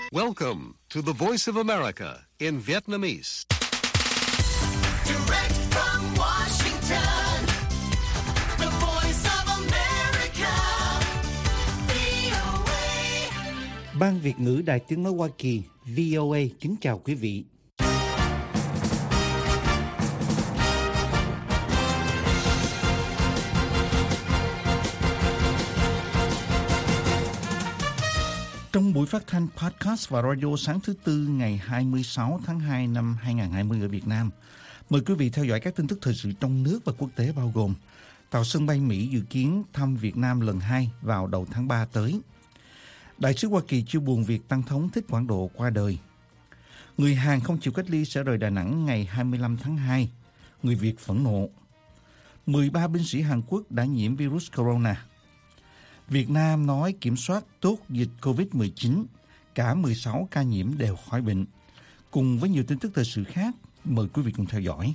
Welcome to the Voice of America in Vietnamese. Direct from Washington, the Voice of America, VOA. Ban Việt ngữ Đài Tiếng nói Hoa Kỳ, VOA kính chào quý vị. Trong buổi phát thanh podcast và radio sáng thứ Tư ngày 26 tháng 2 năm 2020 ở Việt Nam, mời quý vị theo dõi các tin tức thời sự trong nước và quốc tế bao gồm: tàu sân bay Mỹ dự kiến thăm Việt Nam lần 2 vào đầu tháng 3 tới. Đại sứ Hoa Kỳ chia buồn việc Tăng thống Thích Quảng Độ qua đời. Người Hàn không chịu cách ly sẽ rời Đà Nẵng ngày 25 tháng 2. Người Việt phẫn nộ. 13 binh sĩ Hàn Quốc đã nhiễm virus corona. Việt Nam nói kiểm soát tốt dịch COVID-19, cả 16 ca nhiễm đều khỏi bệnh. Cùng với nhiều tin tức thời sự khác, mời quý vị cùng theo dõi.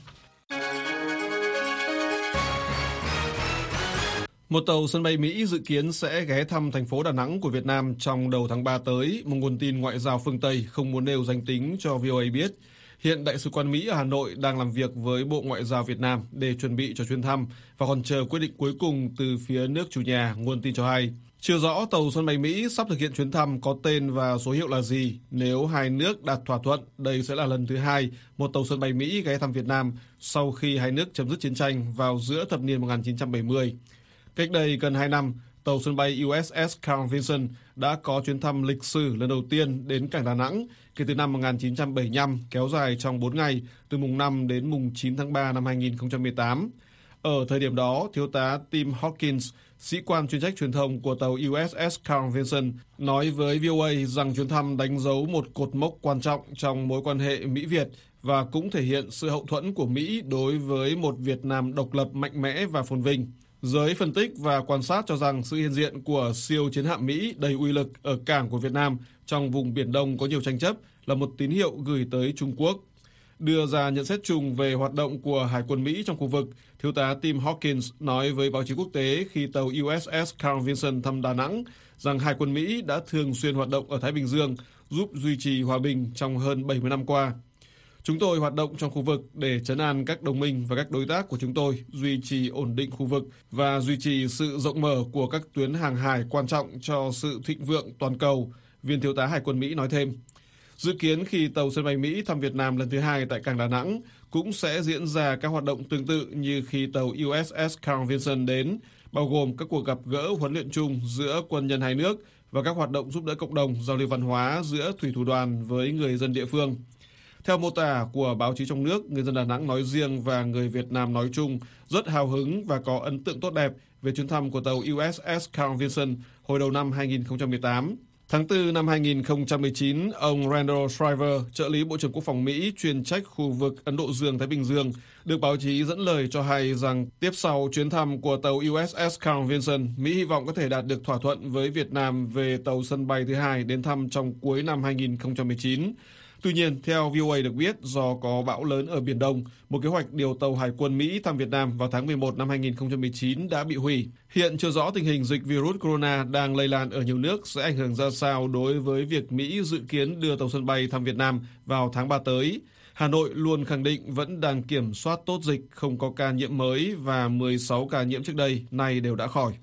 Một tàu sân bay Mỹ dự kiến sẽ ghé thăm thành phố Đà Nẵng của Việt Nam trong đầu tháng 3 tới, một nguồn tin ngoại giao phương Tây không muốn nêu danh tính cho VOA biết. Hiện Đại sứ quán Mỹ ở Hà Nội đang làm việc với Bộ Ngoại giao Việt Nam để chuẩn bị cho chuyến thăm và còn chờ quyết định cuối cùng từ phía nước chủ nhà, nguồn tin cho hay. Chưa rõ tàu sân bay Mỹ sắp thực hiện chuyến thăm có tên và số hiệu là gì. Nếu hai nước đạt thỏa thuận, đây sẽ là lần thứ hai một tàu sân bay Mỹ ghé thăm Việt Nam sau khi hai nước chấm dứt chiến tranh vào giữa thập niên 1970. Cách đây gần 2 năm, tàu sân bay USS Carl Vinson đã có chuyến thăm lịch sử lần đầu tiên đến cảng Đà Nẵng kể từ năm 1975, kéo dài trong 4 ngày, từ mùng 5 đến mùng 9 tháng 3 năm 2018. Ở thời điểm đó, thiếu tá Tim Hawkins, sĩ quan chuyên trách truyền thông của tàu USS Carl Vinson, nói với VOA rằng chuyến thăm đánh dấu một cột mốc quan trọng trong mối quan hệ Mỹ-Việt và cũng thể hiện sự hậu thuẫn của Mỹ đối với một Việt Nam độc lập mạnh mẽ và phồn vinh. Giới phân tích và quan sát cho rằng sự hiện diện của siêu chiến hạm Mỹ đầy uy lực ở cảng của Việt Nam trong vùng Biển Đông có nhiều tranh chấp là một tín hiệu gửi tới Trung Quốc. Đưa ra nhận xét chung về hoạt động của Hải quân Mỹ trong khu vực, thiếu tá Tim Hawkins nói với báo chí quốc tế khi tàu USS Carl Vinson thăm Đà Nẵng rằng Hải quân Mỹ đã thường xuyên hoạt động ở Thái Bình Dương, giúp duy trì hòa bình trong hơn 70 năm qua. Chúng tôi hoạt động trong khu vực để trấn an các đồng minh và các đối tác của chúng tôi, duy trì ổn định khu vực và duy trì sự rộng mở của các tuyến hàng hải quan trọng cho sự thịnh vượng toàn cầu, viên thiếu tá Hải quân Mỹ nói thêm. Dự kiến khi tàu sân bay Mỹ thăm Việt Nam lần thứ 2 tại cảng Đà Nẵng cũng sẽ diễn ra các hoạt động tương tự như khi tàu USS Carl Vinson đến, bao gồm các cuộc gặp gỡ huấn luyện chung giữa quân nhân hai nước và các hoạt động giúp đỡ cộng đồng, giao lưu văn hóa giữa thủy thủ đoàn với người dân địa phương. Theo mô tả của báo chí trong nước, người dân Đà Nẵng nói riêng và người Việt Nam nói chung rất hào hứng và có ấn tượng tốt đẹp về chuyến thăm của tàu USS Carl Vinson hồi đầu năm 2018. Tháng 4 năm 2019, ông Randall Shriver, trợ lý Bộ trưởng Quốc phòng Mỹ chuyên trách khu vực Ấn Độ Dương-Thái Bình Dương, được báo chí dẫn lời cho hay rằng tiếp sau chuyến thăm của tàu USS Carl Vinson, Mỹ hy vọng có thể đạt được thỏa thuận với Việt Nam về tàu sân bay thứ 2 đến thăm trong cuối năm 2019. Tuy nhiên, theo VOA được biết, do có bão lớn ở Biển Đông, một kế hoạch điều tàu Hải quân Mỹ thăm Việt Nam vào tháng 11 năm 2019 đã bị hủy. Hiện chưa rõ tình hình dịch virus corona đang lây lan ở nhiều nước sẽ ảnh hưởng ra sao đối với việc Mỹ dự kiến đưa tàu sân bay thăm Việt Nam vào tháng 3 tới. Hà Nội luôn khẳng định vẫn đang kiểm soát tốt dịch, không có ca nhiễm mới và 16 ca nhiễm trước đây nay đều đã khỏi.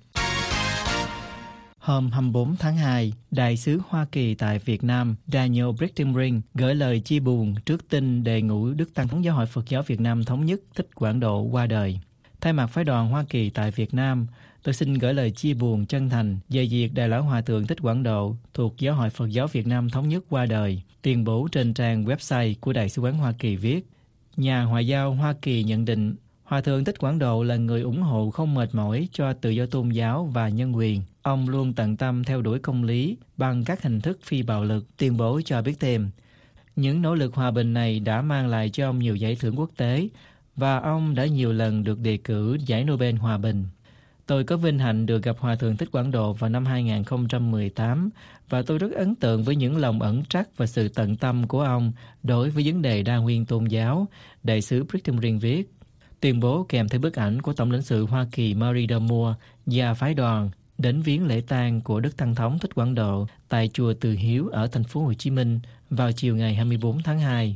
Hôm 24 tháng 2, Đại sứ Hoa Kỳ tại Việt Nam Daniel Brittingring gửi lời chia buồn trước tin Đệ ngũ Đức Tăng thống Giáo hội Phật giáo Việt Nam Thống nhất Thích Quảng Độ qua đời. Thay mặt phái đoàn Hoa Kỳ tại Việt Nam, tôi xin gửi lời chia buồn chân thành về việc Đại lão Hòa thượng Thích Quảng Độ thuộc Giáo hội Phật giáo Việt Nam Thống nhất qua đời. Tuyên bố trên trang website của Đại sứ quán Hoa Kỳ viết: Nhà ngoại giao Hoa Kỳ nhận định Hòa thượng Thích Quảng Độ là người ủng hộ không mệt mỏi cho tự do tôn giáo và nhân quyền. Ông luôn tận tâm theo đuổi công lý bằng các hình thức phi bạo lực. Tuyên bố cho biết thêm, những nỗ lực hòa bình này đã mang lại cho ông nhiều giải thưởng quốc tế và ông đã nhiều lần được đề cử giải Nobel Hòa bình. Tôi có vinh hạnh được gặp Hòa thượng Thích Quảng Độ vào năm 2018 và tôi rất ấn tượng với những lòng ẩn trắc và sự tận tâm của ông đối với vấn đề đa nguyên tôn giáo, Đại sứ Brittingring viết. Tuyên bố kèm theo bức ảnh của Tổng lãnh sự Hoa Kỳ Marie Moore và phái đoàn đến viếng lễ tang của Đức Tăng thống Thích Quảng Độ tại chùa Từ Hiếu ở thành phố Hồ Chí Minh vào chiều ngày 24 tháng 2.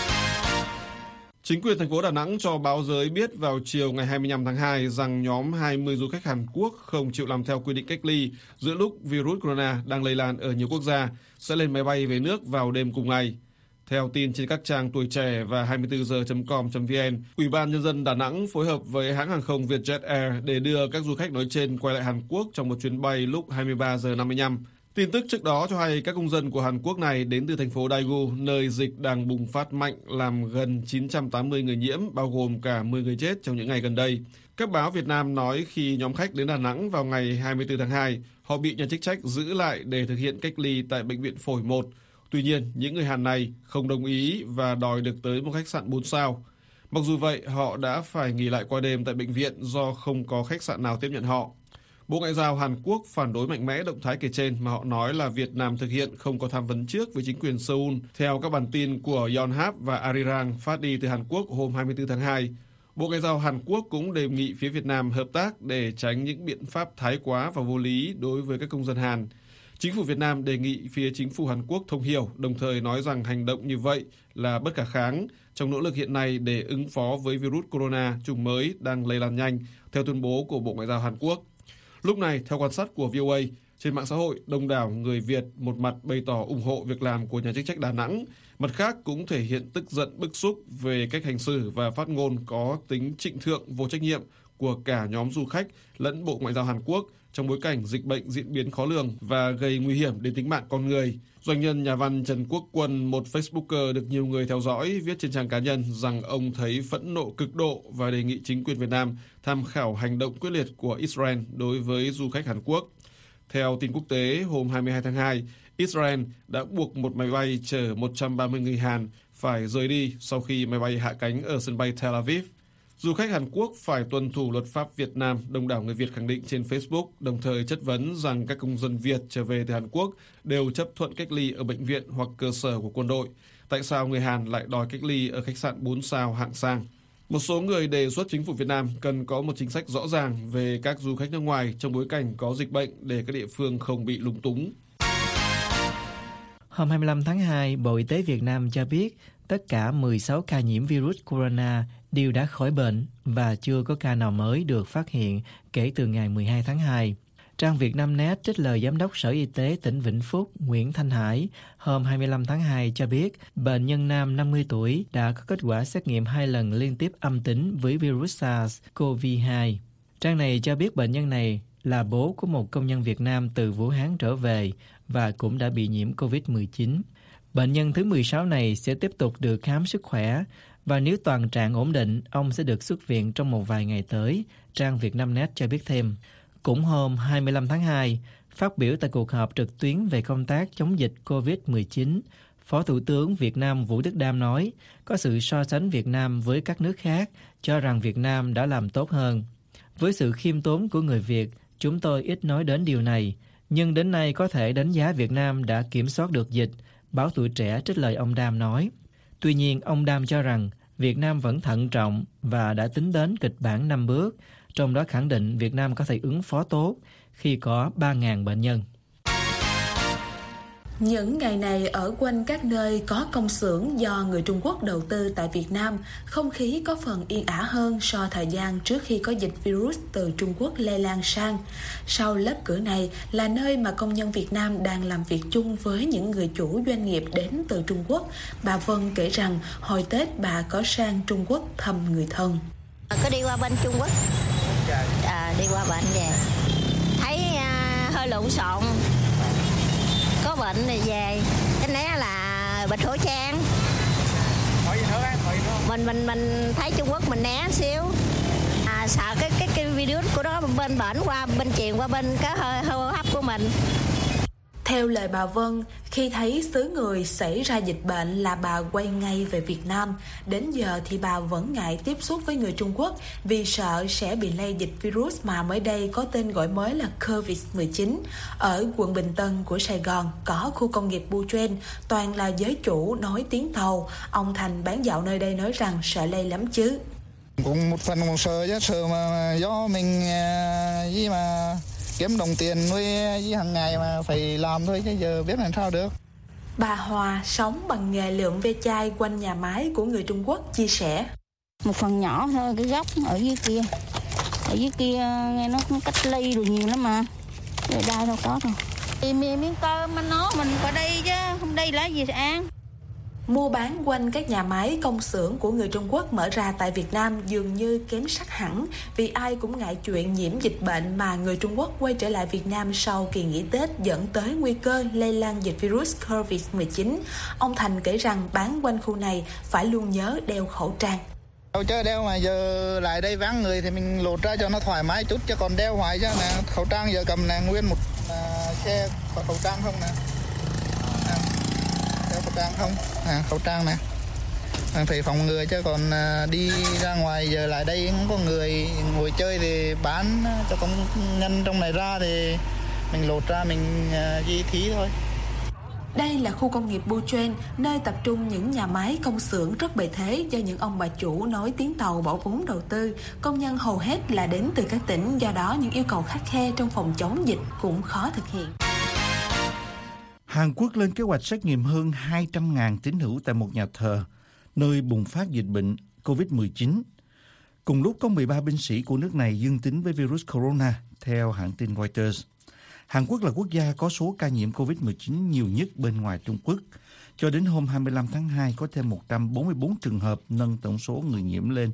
Chính quyền thành phố Đà Nẵng cho báo giới biết vào chiều ngày 25 tháng 2 rằng nhóm 20 du khách Hàn Quốc không chịu làm theo quy định cách ly giữa lúc virus corona đang lây lan ở nhiều quốc gia sẽ lên máy bay về nước vào đêm cùng ngày. Theo tin trên các trang Tuổi Trẻ và 24giờ.com.vn, Ủy ban Nhân dân Đà Nẵng phối hợp với hãng hàng không Vietjet Air để đưa các du khách nói trên quay lại Hàn Quốc trong một chuyến bay lúc 23:55. Tin tức trước đó cho hay các công dân của Hàn Quốc này đến từ thành phố Daegu, nơi dịch đang bùng phát mạnh làm gần 980 người nhiễm, bao gồm cả 10 người chết trong những ngày gần đây. Các báo Việt Nam nói khi nhóm khách đến Đà Nẵng vào ngày 24 tháng 2, họ bị nhà chức trách giữ lại để thực hiện cách ly tại Bệnh viện Phổi 1. Tuy nhiên, những người Hàn này không đồng ý và đòi được tới một khách sạn 4 sao. Mặc dù vậy, họ đã phải nghỉ lại qua đêm tại bệnh viện do không có khách sạn nào tiếp nhận họ. Bộ Ngoại giao Hàn Quốc phản đối mạnh mẽ động thái kể trên mà họ nói là Việt Nam thực hiện không có tham vấn trước với chính quyền Seoul, theo các bản tin của Yonhap và Arirang phát đi từ Hàn Quốc hôm 24 tháng 2. Bộ Ngoại giao Hàn Quốc cũng đề nghị phía Việt Nam hợp tác để tránh những biện pháp thái quá và vô lý đối với các công dân Hàn. Chính phủ Việt Nam đề nghị phía chính phủ Hàn Quốc thông hiểu, đồng thời nói rằng hành động như vậy là bất khả kháng trong nỗ lực hiện nay để ứng phó với virus corona chủng mới đang lây lan nhanh, theo tuyên bố của Bộ Ngoại giao Hàn Quốc. Lúc này, theo quan sát của VOA, trên mạng xã hội, đông đảo người Việt một mặt bày tỏ ủng hộ việc làm của nhà chức trách Đà Nẵng, mặt khác cũng thể hiện tức giận bức xúc về cách hành xử và phát ngôn có tính trịnh thượng vô trách nhiệm của cả nhóm du khách lẫn Bộ Ngoại giao Hàn Quốc trong bối cảnh dịch bệnh diễn biến khó lường và gây nguy hiểm đến tính mạng con người. Doanh nhân nhà văn Trần Quốc Quân, một Facebooker được nhiều người theo dõi, viết trên trang cá nhân rằng ông thấy phẫn nộ cực độ và đề nghị chính quyền Việt Nam tham khảo hành động quyết liệt của Israel đối với du khách Hàn Quốc. Theo tin quốc tế, hôm 22 tháng 2, Israel đã buộc một máy bay chở 130 người Hàn phải rời đi sau khi máy bay hạ cánh ở sân bay Tel Aviv. Du khách Hàn Quốc phải tuân thủ luật pháp Việt Nam, đông đảo người Việt khẳng định trên Facebook, đồng thời chất vấn rằng các công dân Việt trở về từ Hàn Quốc đều chấp thuận cách ly ở bệnh viện hoặc cơ sở của quân đội. Tại sao người Hàn lại đòi cách ly ở khách sạn 4 sao hạng sang? Một số người đề xuất chính phủ Việt Nam cần có một chính sách rõ ràng về các du khách nước ngoài trong bối cảnh có dịch bệnh để các địa phương không bị lúng túng. Hôm 25 tháng 2, Bộ Y tế Việt Nam cho biết tất cả 16 ca nhiễm virus corona đều đã khỏi bệnh và chưa có ca nào mới được phát hiện kể từ ngày 12 tháng 2. Trang Vietnamnet trích lời Giám đốc Sở Y tế tỉnh Vĩnh Phúc Nguyễn Thanh Hải hôm 25 tháng 2 cho biết bệnh nhân nam 50 tuổi đã có kết quả xét nghiệm 2 lần liên tiếp âm tính với virus SARS-CoV-2. Trang này cho biết bệnh nhân này là bố của một công nhân Việt Nam từ Vũ Hán trở về và cũng đã bị nhiễm COVID-19. Bệnh nhân thứ 16 này sẽ tiếp tục được khám sức khỏe và nếu toàn trạng ổn định, ông sẽ được xuất viện trong một vài ngày tới, trang Vietnamnet cho biết thêm. Cũng hôm 25 tháng 2, phát biểu tại cuộc họp trực tuyến về công tác chống dịch COVID-19, Phó Thủ tướng Việt Nam Vũ Đức Đam nói có sự so sánh Việt Nam với các nước khác, cho rằng Việt Nam đã làm tốt hơn. Với sự khiêm tốn của người Việt, chúng tôi ít nói đến điều này, nhưng đến nay có thể đánh giá Việt Nam đã kiểm soát được dịch, báo Tuổi Trẻ trích lời ông Đam nói. Tuy nhiên, ông Đam cho rằng Việt Nam vẫn thận trọng và đã tính đến kịch bản 5 bước, trong đó khẳng định Việt Nam có thể ứng phó tốt khi có 3.000 bệnh nhân. Những ngày này ở quanh các nơi có công xưởng do người Trung Quốc đầu tư tại Việt Nam, không khí có phần yên ả hơn so thời gian trước khi có dịch virus từ Trung Quốc lây lan sang. Sau lớp cửa này là nơi mà công nhân Việt Nam đang làm việc chung với những người chủ doanh nghiệp đến từ Trung Quốc. Bà Vân kể rằng hồi Tết bà có sang Trung Quốc thăm người thân. Có đi qua bên Trung Quốc, đi qua bệnh về, thấy hơi lộn xộn. Có bệnh này về, cái né là bịt khẩu trang. Mình thấy Trung Quốc mình né xíu. Sợ cái virus của nó bên bển qua, bên truyền qua bên cái hơi hô hấp của mình. Theo lời bà Vân, khi thấy xứ người xảy ra dịch bệnh là bà quay ngay về Việt Nam. Đến giờ thì bà vẫn ngại tiếp xúc với người Trung Quốc vì sợ sẽ bị lây dịch virus mà mới đây có tên gọi mới là COVID-19. Ở quận Bình Tân của Sài Gòn có khu công nghiệp Buchen, toàn là giới chủ nói tiếng Tàu. Ông Thành bán dạo nơi đây nói rằng sợ lây lắm chứ. Cũng một phần còn sợ chứ, sợ mà do mình với mà kiếm đồng tiền nuôi với hàng ngày mà phải làm thôi chứ giờ biết làm sao được. Bà Hòa sống bằng nghề lượm ve chai quanh nhà máy của người Trung Quốc chia sẻ. Một phần nhỏ thôi, cái gốc ở dưới kia. Ở dưới kia nghe nó cách ly rồi nhiều lắm mà. Ở đây đâu có đâu. Thì miếng cơm mà nó mình phải đi chứ, không đi lá gì sẽ ăn. Mua bán quanh các nhà máy công xưởng của người Trung Quốc mở ra tại Việt Nam dường như kém sắc hẳn vì ai cũng ngại chuyện nhiễm dịch bệnh mà người Trung Quốc quay trở lại Việt Nam sau kỳ nghỉ Tết dẫn tới nguy cơ lây lan dịch virus COVID-19. Ông Thành kể rằng bán quanh khu này phải luôn nhớ đeo khẩu trang. Đâu chứ đeo mà giờ lại đây vắng người thì mình lột ra cho nó thoải mái chút chứ còn đeo hoài chứ nè, khẩu trang giờ cầm nè nguyên một xe khẩu trang không nè. Đeo khẩu trang không? Khẩu trang nè. Phải phòng ngừa chứ còn đi ra ngoài giờ lại đây không có người ngồi chơi thì bán cho công nhân trong này ra thì mình lột ra mình di thí thôi. Đây là khu công nghiệp Buchen, nơi tập trung những nhà máy công xưởng rất bề thế do những ông bà chủ nối tiếng tàu bỏ vốn đầu tư. Công nhân hầu hết là đến từ các tỉnh, do đó những yêu cầu khắt khe trong phòng chống dịch cũng khó thực hiện. Hàn Quốc lên kế hoạch xét nghiệm hơn 200.000 tín hữu tại một nhà thờ, nơi bùng phát dịch bệnh COVID-19. Cùng lúc có 13 binh sĩ của nước này dương tính với virus corona, theo hãng tin Reuters. Hàn Quốc là quốc gia có số ca nhiễm COVID-19 nhiều nhất bên ngoài Trung Quốc. Cho đến hôm 25 tháng 2 có thêm 144 trường hợp, nâng tổng số người nhiễm lên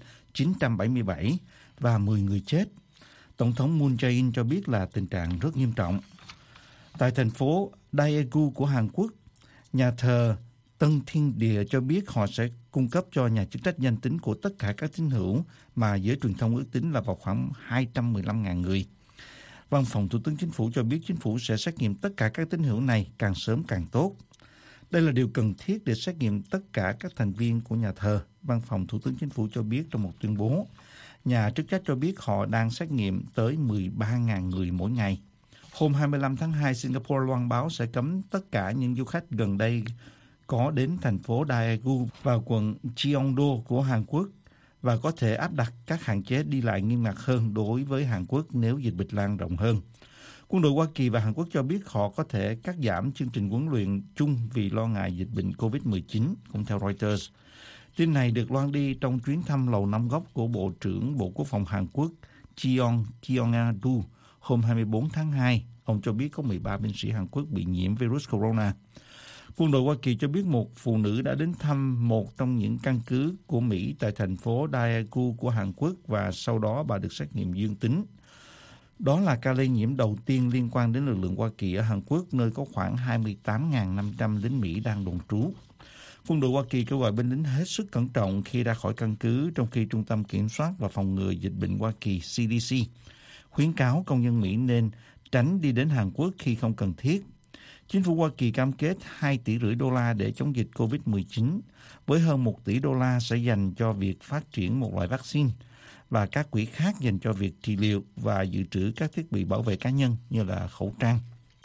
977 và 10 người chết. Tổng thống Moon Jae-in cho biết là tình trạng rất nghiêm trọng. Tại thành phố Daegu của Hàn Quốc, nhà thờ Tân Thiên Địa cho biết họ sẽ cung cấp cho nhà chức trách danh tính của tất cả các tín hữu mà giới truyền thông ước tính là vào khoảng 215.000 người. Văn phòng Thủ tướng Chính phủ cho biết chính phủ sẽ xét nghiệm tất cả các tín hữu này càng sớm càng tốt. Đây là điều cần thiết để xét nghiệm tất cả các thành viên của nhà thờ, Văn phòng Thủ tướng Chính phủ cho biết trong một tuyên bố. Nhà chức trách cho biết họ đang xét nghiệm tới 13.000 người mỗi ngày. Hôm 25 tháng 2, Singapore loan báo sẽ cấm tất cả những du khách gần đây có đến thành phố Daegu và quận Cheongdo của Hàn Quốc và có thể áp đặt các hạn chế đi lại nghiêm ngặt hơn đối với Hàn Quốc nếu dịch bệnh lan rộng hơn. Quân đội Hoa Kỳ và Hàn Quốc cho biết họ có thể cắt giảm chương trình huấn luyện chung vì lo ngại dịch bệnh COVID-19, cũng theo Reuters. Tin này được loan đi trong chuyến thăm Lầu Năm Góc của Bộ trưởng Bộ Quốc phòng Hàn Quốc Cheong Kyong-du hôm 24 tháng 2. Ông cho biết có 13 binh sĩ Hàn Quốc bị nhiễm virus corona. Quân đội Hoa Kỳ cho biết một phụ nữ đã đến thăm một trong những căn cứ của Mỹ tại thành phố Daegu của Hàn Quốc và sau đó bà được xét nghiệm dương tính. Đó là ca lây nhiễm đầu tiên liên quan đến lực lượng Hoa Kỳ ở Hàn Quốc, nơi có khoảng 28.500 lính Mỹ đang đồn trú. Quân đội Hoa Kỳ kêu gọi binh lính hết sức cẩn trọng khi ra khỏi căn cứ, trong khi Trung tâm Kiểm soát và Phòng ngừa Dịch bệnh Hoa Kỳ CDC khuyến cáo công dân Mỹ nên tránh đi đến Hàn Quốc khi không cần thiết. Chính phủ Hoa Kỳ cam kết 2,5 tỷ đô la để chống dịch COVID-19, với hơn 1 tỷ đô la sẽ dành cho việc phát triển một loại vaccine và các quỹ khác dành cho việc trị liệu và dự trữ các thiết bị bảo vệ cá nhân như là khẩu trang.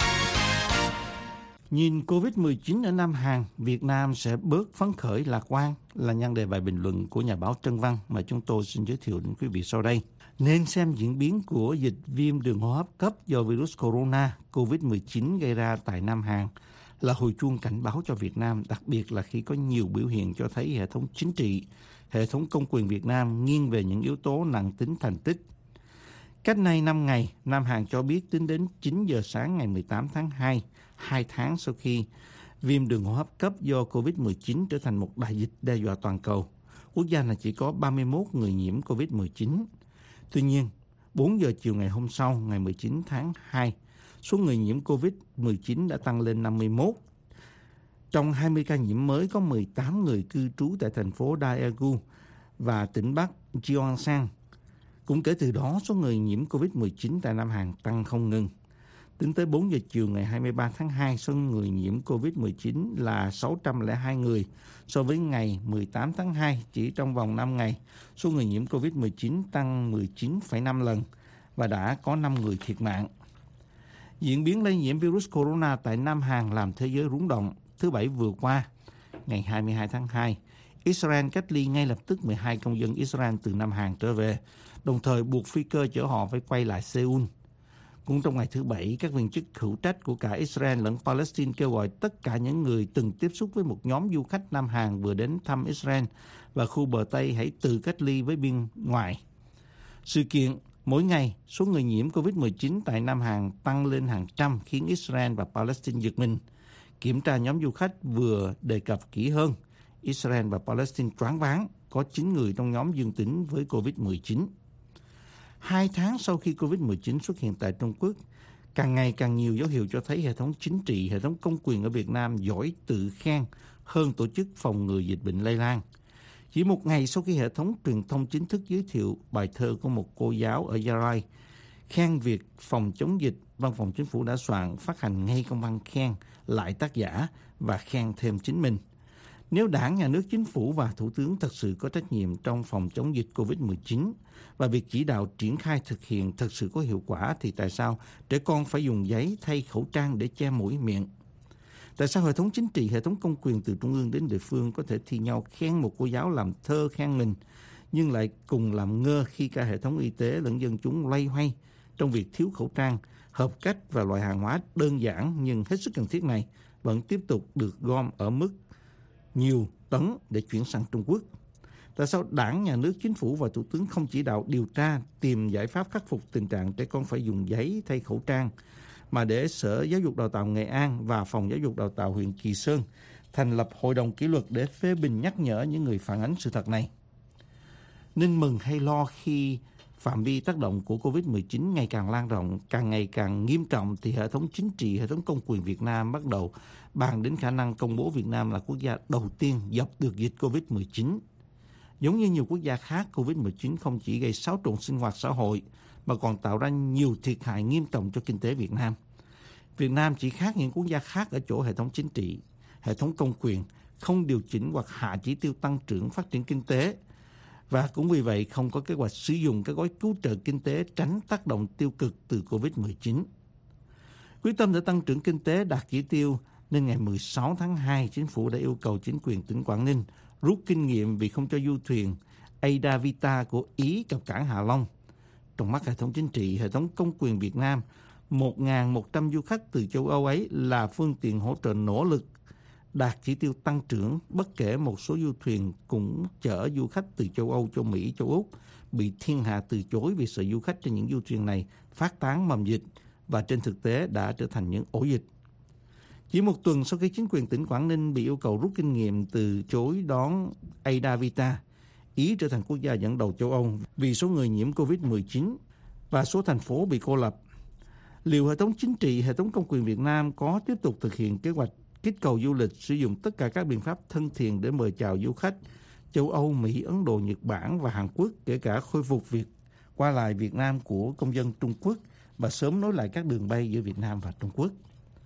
Nhìn COVID-19 ở Nam Hàn, Việt Nam sẽ bớt phấn khởi lạc quan là nhan đề bài bình luận của nhà báo Trân Văn mà chúng tôi xin giới thiệu đến quý vị sau đây. Nên xem diễn biến của dịch viêm đường hô hấp cấp do virus corona COVID-19 gây ra tại Nam Hàn là hồi chuông cảnh báo cho Việt Nam, đặc biệt là khi có nhiều biểu hiện cho thấy hệ thống chính trị, hệ thống công quyền Việt Nam nghiêng về những yếu tố nặng tính thành tích. Cách nay 5 ngày, Nam Hàn cho biết tính đến 9 giờ sáng ngày 18 tháng 2, 2 tháng sau khi viêm đường hô hấp cấp do COVID-19 trở thành một đại dịch đe dọa toàn cầu, quốc gia này chỉ có 31 người nhiễm COVID-19. Tuy nhiên, 4 giờ chiều ngày hôm sau, ngày 19 tháng 2, số người nhiễm COVID-19 đã tăng lên 51. Trong 20 ca nhiễm mới có 18 người cư trú tại thành phố Daegu và tỉnh Bắc Gyeongsang. Cũng kể từ đó, số người nhiễm COVID-19 tại Nam Hàn tăng không ngừng. Tính tới 4 giờ chiều ngày 23 tháng 2, số người nhiễm COVID-19 là 602 người. So với ngày 18 tháng 2, chỉ trong vòng 5 ngày, số người nhiễm COVID-19 tăng 19,5 lần và đã có 5 người thiệt mạng. Diễn biến lây nhiễm virus corona tại Nam Hàn làm thế giới rúng động. Thứ Bảy vừa qua, ngày 22 tháng 2, Israel cách ly ngay lập tức 12 công dân Israel từ Nam Hàn trở về, đồng thời buộc phi cơ chở họ phải quay lại Seoul. Cũng trong ngày thứ Bảy, các viên chức hữu trách của cả Israel lẫn Palestine kêu gọi tất cả những người từng tiếp xúc với một nhóm du khách Nam Hàn vừa đến thăm Israel và khu bờ Tây hãy tự cách ly với bên ngoài. Sự kiện mỗi ngày, số người nhiễm COVID-19 tại Nam Hàn tăng lên hàng trăm khiến Israel và Palestine giật mình. Kiểm tra nhóm du khách vừa đề cập kỹ hơn. Israel và Palestine choáng váng, có 9 người trong nhóm dương tính với COVID-19. 2 tháng sau khi COVID-19 xuất hiện tại Trung Quốc, càng ngày càng nhiều dấu hiệu cho thấy hệ thống chính trị, hệ thống công quyền ở Việt Nam giỏi tự khen hơn tổ chức phòng ngừa dịch bệnh lây lan. Chỉ một ngày sau khi hệ thống truyền thông chính thức giới thiệu bài thơ của một cô giáo ở Gia Rai, khen việc phòng chống dịch, Văn phòng Chính phủ đã soạn phát hành ngay công văn khen lại tác giả và khen thêm chính mình. Nếu Đảng, Nhà nước, Chính phủ và Thủ tướng thật sự có trách nhiệm trong phòng chống dịch COVID-19 và việc chỉ đạo triển khai thực hiện thật sự có hiệu quả thì tại sao trẻ con phải dùng giấy thay khẩu trang để che mũi miệng? Tại sao hệ thống chính trị, hệ thống công quyền từ trung ương đến địa phương có thể thi nhau khen một cô giáo làm thơ khen mình, nhưng lại cùng làm ngơ khi cả hệ thống y tế lẫn dân chúng loay hoay trong việc thiếu khẩu trang, hợp cách và loại hàng hóa đơn giản nhưng hết sức cần thiết này vẫn tiếp tục được gom ở mức nhiều tấn để chuyển sang Trung Quốc? Tại sao Đảng, Nhà nước, Chính phủ và Thủ tướng không chỉ đạo điều tra, tìm giải pháp khắc phục tình trạng trẻ con phải dùng giấy thay khẩu trang, mà để Sở Giáo dục Đào tạo Nghệ An và Phòng Giáo dục Đào tạo huyện Kỳ Sơn thành lập hội đồng kỷ luật để phê bình nhắc nhở những người phản ánh sự thật này? Nên mừng hay lo khi phạm vi tác động của COVID-19 ngày càng lan rộng, càng ngày càng nghiêm trọng thì hệ thống chính trị, hệ thống công quyền Việt Nam bắt đầu bàn đến khả năng công bố Việt Nam là quốc gia đầu tiên dập được dịch COVID-19. Giống như nhiều quốc gia khác, COVID-19 không chỉ gây xáo trộn sinh hoạt xã hội mà còn tạo ra nhiều thiệt hại nghiêm trọng cho kinh tế Việt Nam. Việt Nam chỉ khác những quốc gia khác ở chỗ hệ thống chính trị, hệ thống công quyền không điều chỉnh hoặc hạ chỉ tiêu tăng trưởng phát triển kinh tế, và cũng vì vậy không có kế hoạch sử dụng các gói cứu trợ kinh tế tránh tác động tiêu cực từ COVID-19. Quyết tâm để tăng trưởng kinh tế đạt chỉ tiêu nên ngày 16 tháng 2, Chính phủ đã yêu cầu chính quyền tỉnh Quảng Ninh rút kinh nghiệm vì không cho du thuyền Aida Vita của Ý cập cảng Hạ Long. Trong mắt hệ thống chính trị, hệ thống công quyền Việt Nam, 1.100 du khách từ châu Âu ấy là phương tiện hỗ trợ nỗ lực đạt chỉ tiêu tăng trưởng, bất kể một số du thuyền cũng chở du khách từ châu Âu, châu Mỹ, châu Úc bị thiên hạ từ chối vì sợ du khách trên những du thuyền này phát tán mầm dịch và trên thực tế đã trở thành những ổ dịch. Chỉ một tuần sau khi chính quyền tỉnh Quảng Ninh bị yêu cầu rút kinh nghiệm từ chối đón Aida Vita, Ý trở thành quốc gia dẫn đầu châu Âu vì số người nhiễm COVID-19 và số thành phố bị cô lập. Liệu hệ thống chính trị, hệ thống công quyền Việt Nam có tiếp tục thực hiện kế hoạch kích cầu du lịch, sử dụng tất cả các biện pháp thân thiện để mời chào du khách châu Âu, Mỹ, Ấn Độ, Nhật Bản và Hàn Quốc, kể cả khôi phục việc qua lại Việt Nam của công dân Trung Quốc và sớm nối lại các đường bay giữa Việt Nam và Trung Quốc?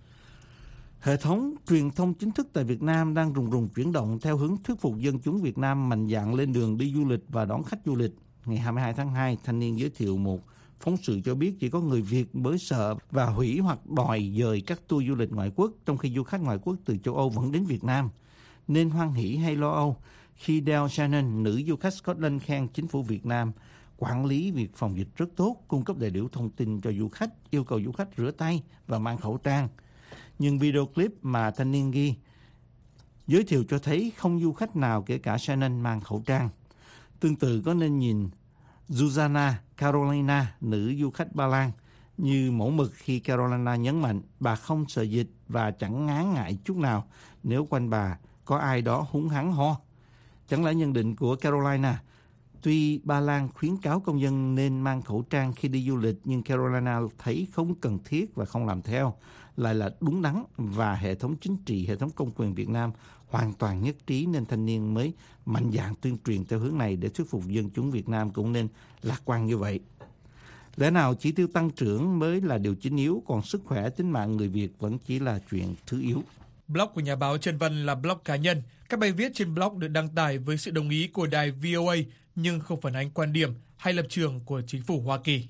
Hệ thống truyền thông chính thức tại Việt Nam đang rùng rùng chuyển động theo hướng thuyết phục dân chúng Việt Nam mạnh dạn lên đường đi du lịch và đón khách du lịch. Ngày 22 tháng 2, Thanh niên giới thiệu một phóng sự cho biết chỉ có người Việt mới sợ và hủy hoặc đòi dời các tour du lịch ngoại quốc, trong khi du khách ngoại quốc từ châu Âu vẫn đến Việt Nam. Nên hoan hỉ hay lo âu khi Dale Shannon, nữ du khách Scotland, khen chính phủ Việt Nam quản lý việc phòng dịch rất tốt, cung cấp đầy đủ thông tin cho du khách, yêu cầu du khách rửa tay và mang khẩu trang. Nhưng video clip mà thanh niên ghi giới thiệu cho thấy không du khách nào kể cả Shannon mang khẩu trang. Tương tự có nên nhìn Zuzana Carolina, nữ du khách Ba Lan, như mẫu mực khi Carolina nhấn mạnh bà không sợ dịch và chẳng ngán ngại chút nào nếu quanh bà có ai đó húng hắng ho. Chẳng lẽ nhận định của Carolina, tuy Ba Lan khuyến cáo công dân nên mang khẩu trang khi đi du lịch nhưng Carolina thấy không cần thiết và không làm theo, lại là đúng đắn và hệ thống chính trị, hệ thống công quyền Việt Nam hoàn toàn nhất trí nên thanh niên mới mạnh dạn tuyên truyền theo hướng này để thuyết phục dân chúng Việt Nam cũng nên lạc quan như vậy. Lẽ nào chỉ tiêu tăng trưởng mới là điều chính yếu, còn sức khỏe, tính mạng người Việt vẫn chỉ là chuyện thứ yếu? Blog của nhà báo Trần Văn là blog cá nhân. Các bài viết trên blog được đăng tải với sự đồng ý của đài VOA nhưng không phản ánh quan điểm hay lập trường của chính phủ Hoa Kỳ.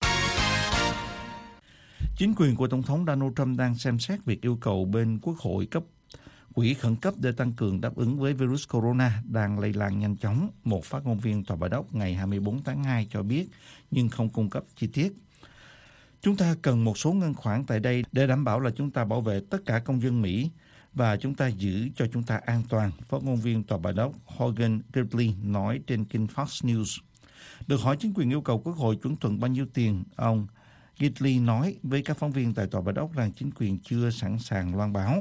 Chính quyền của Tổng thống Donald Trump đang xem xét việc yêu cầu bên Quốc hội cấp quỹ khẩn cấp để tăng cường đáp ứng với virus corona đang lây lan nhanh chóng, một phát ngôn viên Tòa Bạch Ốc ngày 24 tháng 2 cho biết, nhưng không cung cấp chi tiết. Chúng ta cần một số ngân khoản tại đây để đảm bảo là chúng ta bảo vệ tất cả công dân Mỹ và chúng ta giữ cho chúng ta an toàn, phát ngôn viên Tòa Bạch Ốc Hogan Gidley nói trên kênh Fox News. Được hỏi chính quyền yêu cầu Quốc hội chuẩn thuận bao nhiêu tiền, ông Gidley nói với các phóng viên tại Tòa Bạch Ốc rằng chính quyền chưa sẵn sàng loan báo.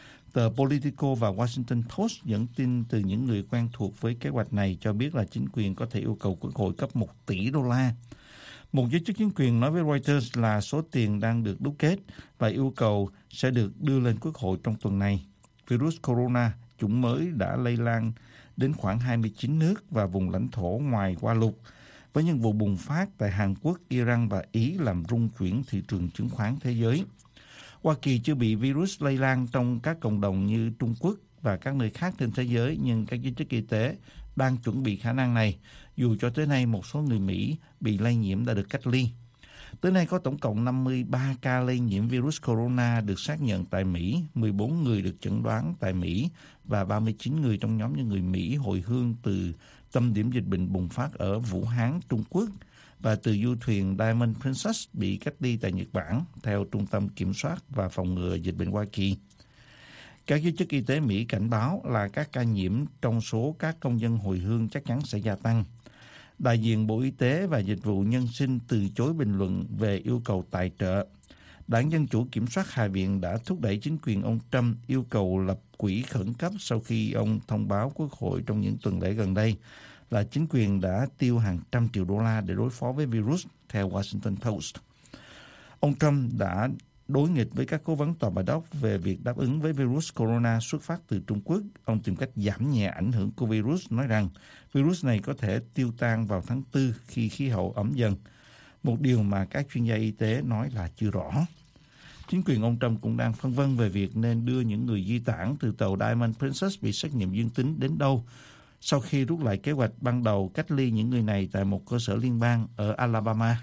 Tờ Politico và Washington Post dẫn tin từ những người quen thuộc với kế hoạch này cho biết là chính quyền có thể yêu cầu Quốc hội cấp 1 tỷ đô la. Một giới chức chính quyền nói với Reuters là số tiền đang được đúc kết và yêu cầu sẽ được đưa lên Quốc hội trong tuần này. Virus corona, chủng mới đã lây lan đến khoảng 29 nước và vùng lãnh thổ ngoài Hoa Lục, với những vụ bùng phát tại Hàn Quốc, Iran và Ý làm rung chuyển thị trường chứng khoán thế giới. Hoa Kỳ chưa bị virus lây lan trong các cộng đồng như Trung Quốc và các nơi khác trên thế giới, nhưng các giới chức y tế đang chuẩn bị khả năng này, dù cho tới nay một số người Mỹ bị lây nhiễm đã được cách ly. Tới nay có tổng cộng 53 ca lây nhiễm virus corona được xác nhận tại Mỹ, 14 người được chẩn đoán tại Mỹ và 39 người trong nhóm những người Mỹ hồi hương từ tâm điểm dịch bệnh bùng phát ở Vũ Hán, Trung Quốc và từ du thuyền Diamond Princess bị cách ly tại Nhật Bản, theo Trung tâm Kiểm soát và Phòng ngừa Dịch bệnh Hoa Kỳ. Các giới chức y tế Mỹ cảnh báo là các ca nhiễm trong số các công dân hồi hương chắc chắn sẽ gia tăng. Đại diện Bộ Y tế và Dịch vụ Nhân sinh từ chối bình luận về yêu cầu tài trợ. Đảng Dân Chủ kiểm soát Hạ viện đã thúc đẩy chính quyền ông Trump yêu cầu lập quỹ khẩn cấp sau khi ông thông báo Quốc hội trong những tuần lễ gần đây là chính quyền đã tiêu hàng trăm triệu đô la để đối phó với virus, theo Washington Post. Ông Trump đã đối nghịch với các cố vấn Tòa Bạch Ốc về việc đáp ứng với virus corona xuất phát từ Trung Quốc. Ông tìm cách giảm nhẹ ảnh hưởng của virus, nói rằng virus này có thể tiêu tan vào tháng 4 khi khí hậu ấm dần, một điều mà các chuyên gia y tế nói là chưa rõ. Chính quyền ông Trump cũng đang phân vân về việc nên đưa những người di tản từ tàu Diamond Princess bị xét nghiệm dương tính đến đâu, sau khi rút lại kế hoạch ban đầu cách ly những người này tại một cơ sở liên bang ở Alabama.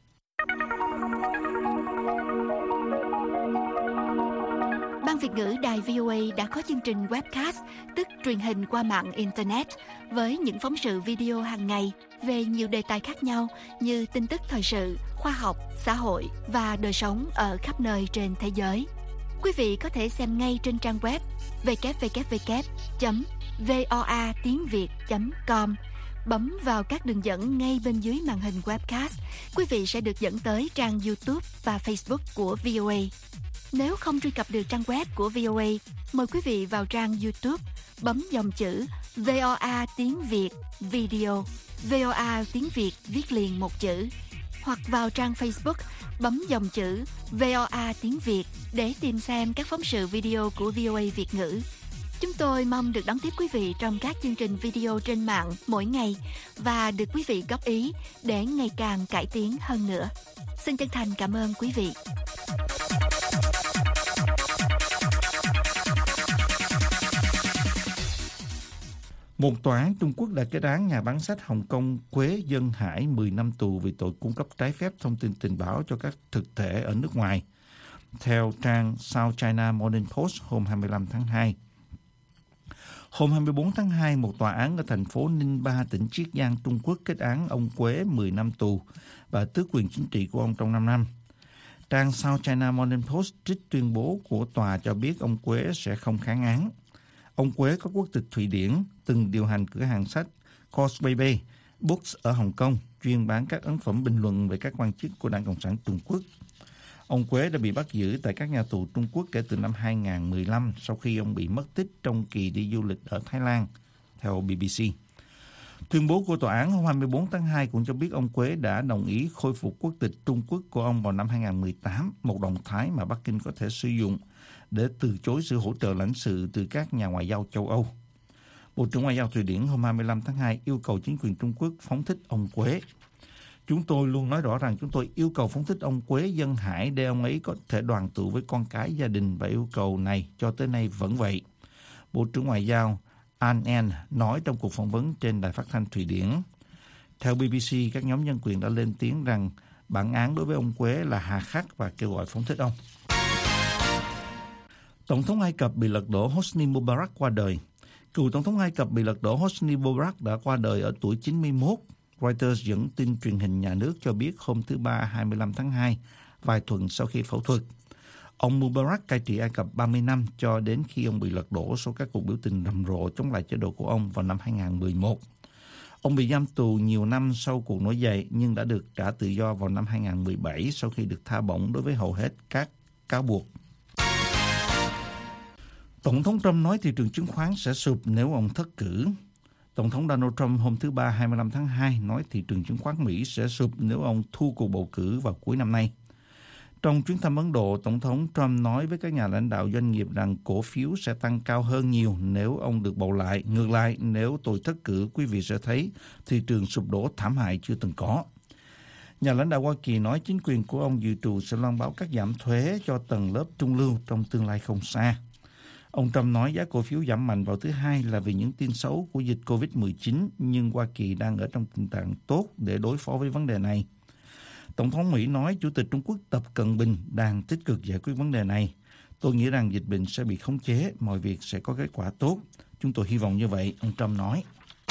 Ban Việt ngữ Đài VOA đã có chương trình webcast, tức truyền hình qua mạng Internet, với những phóng sự video hàng ngày về nhiều đề tài khác nhau như tin tức thời sự, khoa học, xã hội và đời sống ở khắp nơi trên thế giới. Quý vị có thể xem ngay trên trang web www.voatiengviet.com. Bấm vào các đường dẫn ngay bên dưới màn hình webcast, quý vị sẽ được dẫn tới trang YouTube và Facebook của VOA. Nếu không truy cập được trang web của VOA, mời quý vị vào trang YouTube, bấm dòng chữ VOA tiếng Việt Video, VOA tiếng Việt viết liền một chữ, hoặc vào trang Facebook, bấm dòng chữ VOA tiếng Việt để tìm xem các phóng sự video của VOA Việt ngữ. Chúng tôi mong được đón tiếp quý vị trong các chương trình video trên mạng mỗi ngày và được quý vị góp ý để ngày càng cải tiến hơn nữa. Xin chân thành cảm ơn quý vị. Một tòa án Trung Quốc đã kết án nhà bán sách Hồng Kông Quế Dân Hải 10 năm tù vì tội cung cấp trái phép thông tin tình báo cho các thực thể ở nước ngoài, theo trang South China Morning Post hôm 25 tháng 2. Hôm 24 tháng 2, một tòa án ở thành phố Ninh Ba, tỉnh Chiết Giang, Trung Quốc kết án ông Quế 10 năm tù và tước quyền chính trị của ông trong 5 năm. Trang South China Morning Post trích tuyên bố của tòa cho biết ông Quế sẽ không kháng án. Ông Quế có quốc tịch Thụy Điển, từng điều hành cửa hàng sách Causeway Books ở Hồng Kông, chuyên bán các ấn phẩm bình luận về các quan chức của Đảng Cộng sản Trung Quốc. Ông Quế đã bị bắt giữ tại các nhà tù Trung Quốc kể từ năm 2015 sau khi ông bị mất tích trong kỳ đi du lịch ở Thái Lan, theo BBC. Tuyên bố của tòa án hôm 24 tháng 2 cũng cho biết ông Quế đã đồng ý khôi phục quốc tịch Trung Quốc của ông vào năm 2018, một động thái mà Bắc Kinh có thể sử dụng để từ chối sự hỗ trợ lãnh sự từ các nhà ngoại giao châu Âu. Bộ trưởng Ngoại giao Thụy Điển hôm 25 tháng 2 yêu cầu chính quyền Trung Quốc phóng thích ông Quế. Chúng tôi luôn nói rõ rằng chúng tôi yêu cầu phóng thích ông Quế Dân Hải để ông ấy có thể đoàn tụ với con cái, gia đình, và yêu cầu này cho tới nay vẫn vậy. Bộ trưởng Ngoại giao An En nói trong cuộc phỏng vấn trên đài phát thanh Thụy Điển. Theo BBC, các nhóm nhân quyền đã lên tiếng rằng bản án đối với ông Quế là hà khắc và kêu gọi phóng thích ông. Tổng thống Ai Cập bị lật đổ Hosni Mubarak qua đời. Cựu Tổng thống Ai Cập bị lật đổ Hosni Mubarak đã qua đời ở tuổi 91. Reuters dẫn tin truyền hình nhà nước cho biết hôm thứ Ba 25 tháng 2 vài tuần sau khi phẫu thuật. Ông Mubarak cai trị Ai Cập 30 năm cho đến khi ông bị lật đổ sau các cuộc biểu tình rầm rộ chống lại chế độ của ông vào năm 2011. Ông bị giam tù nhiều năm sau cuộc nổi dậy nhưng đã được trả tự do vào năm 2017 sau khi được tha bổng đối với hầu hết các cáo buộc. Tổng thống Trump nói thị trường chứng khoán sẽ sụp nếu ông thất cử. Tổng thống Donald Trump hôm thứ Ba 25 tháng 2 nói thị trường chứng khoán Mỹ sẽ sụp nếu ông thua cuộc bầu cử vào cuối năm nay. Trong chuyến thăm Ấn Độ, Tổng thống Trump nói với các nhà lãnh đạo doanh nghiệp rằng cổ phiếu sẽ tăng cao hơn nhiều nếu ông được bầu lại. Ngược lại, nếu tôi thất cử, quý vị sẽ thấy thị trường sụp đổ thảm hại chưa từng có. Nhà lãnh đạo Hoa Kỳ nói chính quyền của ông dự trù sẽ loan báo các giảm thuế cho tầng lớp trung lưu trong tương lai không xa. Ông Trump nói giá cổ phiếu giảm mạnh vào thứ Hai là vì những tin xấu của dịch COVID-19, nhưng Hoa Kỳ đang ở trong tình trạng tốt để đối phó với vấn đề này. Tổng thống Mỹ nói Chủ tịch Trung Quốc Tập Cận Bình đang tích cực giải quyết vấn đề này. Tôi nghĩ rằng dịch bệnh sẽ bị khống chế, mọi việc sẽ có kết quả tốt. Chúng tôi hy vọng như vậy, ông Trump nói.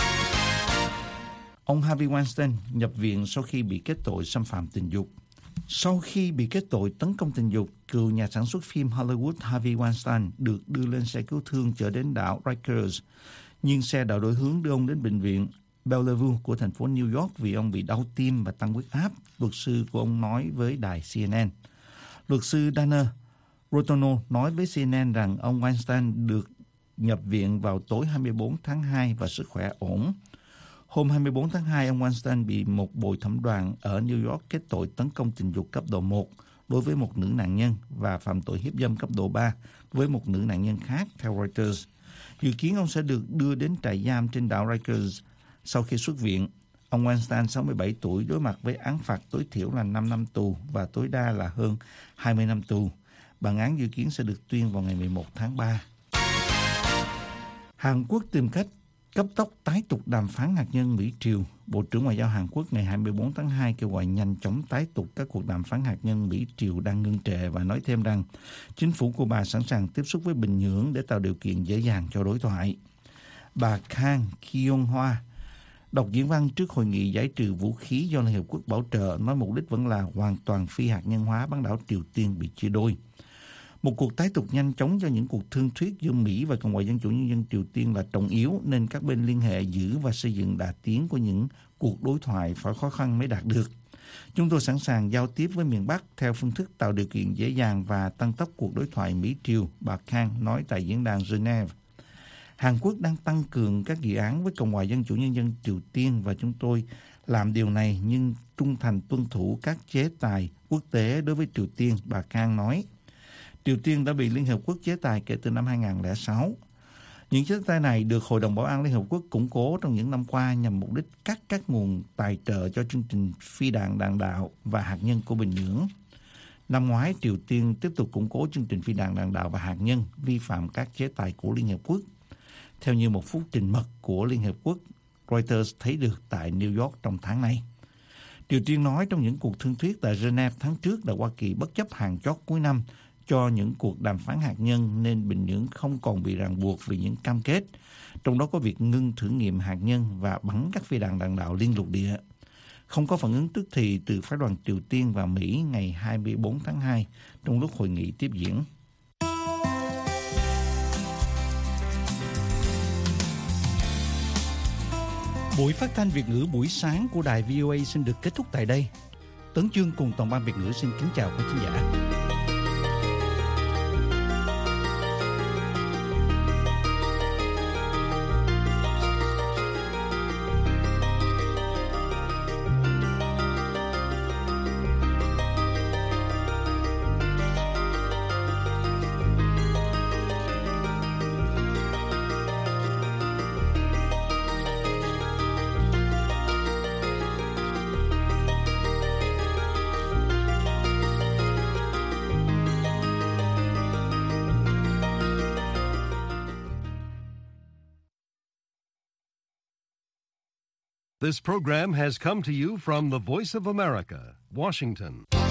Ông Harvey Weinstein nhập viện sau khi bị kết tội xâm phạm tình dục. Sau khi bị kết tội tấn công tình dục, cựu nhà sản xuất phim Hollywood Harvey Weinstein được đưa lên xe cứu thương chở đến đảo Rikers, nhưng xe đã đổi hướng đưa ông đến bệnh viện Bellevue của thành phố New York vì ông bị đau tim và tăng huyết áp, luật sư của ông nói với đài CNN. Luật sư Dana Rotono nói với CNN rằng ông Weinstein được nhập viện vào tối 24 tháng 2 và sức khỏe ổn. Hôm 24 tháng 2, ông Weinstein bị một bồi thẩm đoàn ở New York kết tội tấn công tình dục cấp độ 1 đối với một nữ nạn nhân và phạm tội hiếp dâm cấp độ 3 với một nữ nạn nhân khác, theo Reuters. Dự kiến ông sẽ được đưa đến trại giam trên đảo Rikers sau khi xuất viện. Ông Weinstein, 67 tuổi, đối mặt với án phạt tối thiểu là 5 năm tù và tối đa là hơn 20 năm tù. Bản án dự kiến sẽ được tuyên vào ngày 11 tháng 3. Hàn Quốc tìm cách cấp tốc tái tục đàm phán hạt nhân Mỹ-Triều. Bộ trưởng Ngoại giao Hàn Quốc ngày 24 tháng 2 kêu gọi nhanh chóng tái tục các cuộc đàm phán hạt nhân Mỹ-Triều đang ngưng trệ và nói thêm rằng chính phủ của bà sẵn sàng tiếp xúc với Bình Nhưỡng để tạo điều kiện dễ dàng cho đối thoại. Bà Kang Kyung-hwa đọc diễn văn trước hội nghị giải trừ vũ khí do Liên Hợp Quốc bảo trợ, nói mục đích vẫn là hoàn toàn phi hạt nhân hóa bán đảo Triều Tiên bị chia đôi. Một cuộc tái tục nhanh chóng cho những cuộc thương thuyết giữa Mỹ và Cộng hòa Dân chủ Nhân dân Triều Tiên là trọng yếu, nên các bên liên hệ giữ và xây dựng đà tiến của những cuộc đối thoại phải khó khăn mới đạt được. Chúng tôi sẵn sàng giao tiếp với miền Bắc theo phương thức tạo điều kiện dễ dàng và tăng tốc cuộc đối thoại Mỹ-Triều, bà Kang nói tại diễn đàn Geneva. Hàn Quốc đang tăng cường các dự án với Cộng hòa Dân chủ Nhân dân Triều Tiên và chúng tôi làm điều này nhưng trung thành tuân thủ các chế tài quốc tế đối với Triều Tiên, bà Kang nói. Triều Tiên đã bị Liên Hợp Quốc chế tài kể từ năm 2006. Những chế tài này được Hội đồng Bảo an Liên Hợp Quốc củng cố trong những năm qua nhằm mục đích cắt các nguồn tài trợ cho chương trình phi đạn đạn đạo và hạt nhân của Bình Nhưỡng. Năm ngoái, Triều Tiên tiếp tục củng cố chương trình phi đạn đạn đạo và hạt nhân, vi phạm các chế tài của Liên Hợp Quốc. Theo như một phút trình mật của Liên Hợp Quốc, Reuters thấy được tại New York trong tháng này. Triều Tiên nói trong những cuộc thương thuyết tại Geneva tháng trước là Hoa Kỳ bất chấp hàng chót cuối năm cho những cuộc đàm phán hạt nhân nên Bình Nhưỡng không còn bị ràng buộc vì những cam kết, trong đó có việc ngưng thử nghiệm hạt nhân và bắn các phi đạn đạn đạo liên lục địa. Không có phản ứng tức thì từ phái đoàn Triều Tiên và Mỹ ngày 24 tháng 2 trong lúc hội nghị tiếp diễn. Buổi phát thanh Việt ngữ buổi sáng của đài VOA xin được kết thúc tại đây. Tấn Chương cùng toàn ban Việt ngữ xin kính chào quý khán giả. This program has come to you from the Voice of America, Washington.